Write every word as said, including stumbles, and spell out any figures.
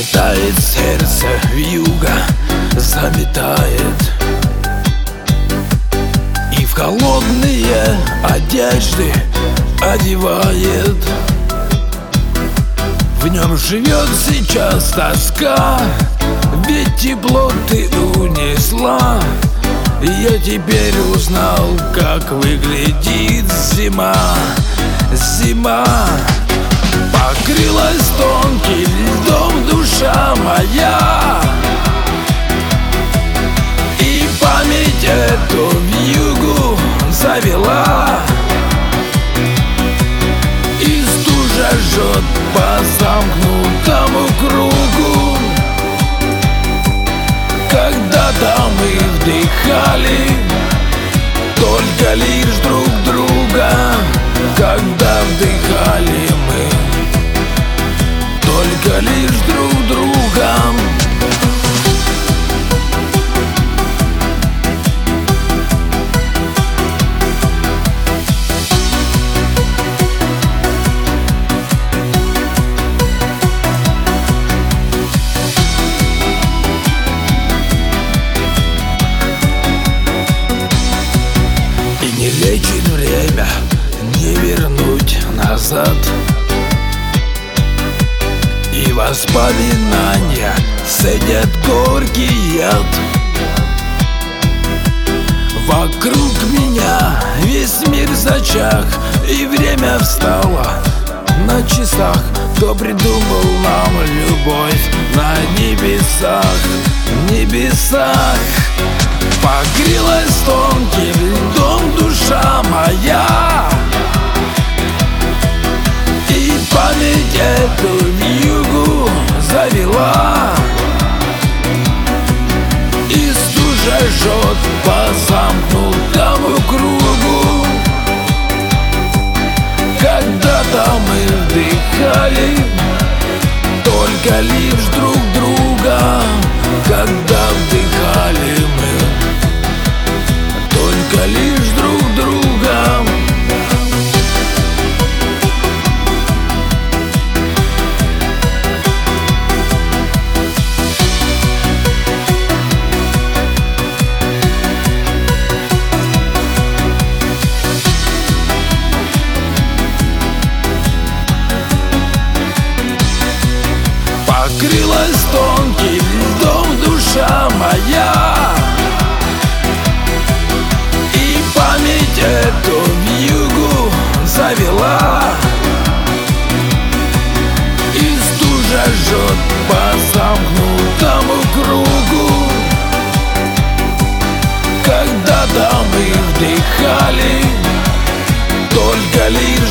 Заметает сердце вьюга, заметает, и в холодные одежды одевает. В нем живет сейчас тоска, ведь тепло ты унесла. И я теперь узнал, как выглядит зима. Зима покрылась тонким льдом душа моя, и память эту вьюгу завела. И стужа жжет по замкнутому кругу. Когда-то мы вдыхали только лишь друг друга. Когда вдыхали мы только лишь друг друга. И не лечит время, не вернуть назад, и воспоминания садят горький яд. Вокруг меня весь мир зачах, и время встало на часах. Кто придумал нам любовь на небесах, небесах? Покрылась тонким льдом душа моя, и память эту вьюгу завела. И стужа жжет по замкнутому кругу. Когда-то мы вдыхали только лишь друг друга. Когда вдыхали мы только лишь друг друга. Покрылась тонким льдом душа моя, и память эту вьюгу завела. И стужа жжет по замкнутому кругу. Когда-то мы вдыхали только лишь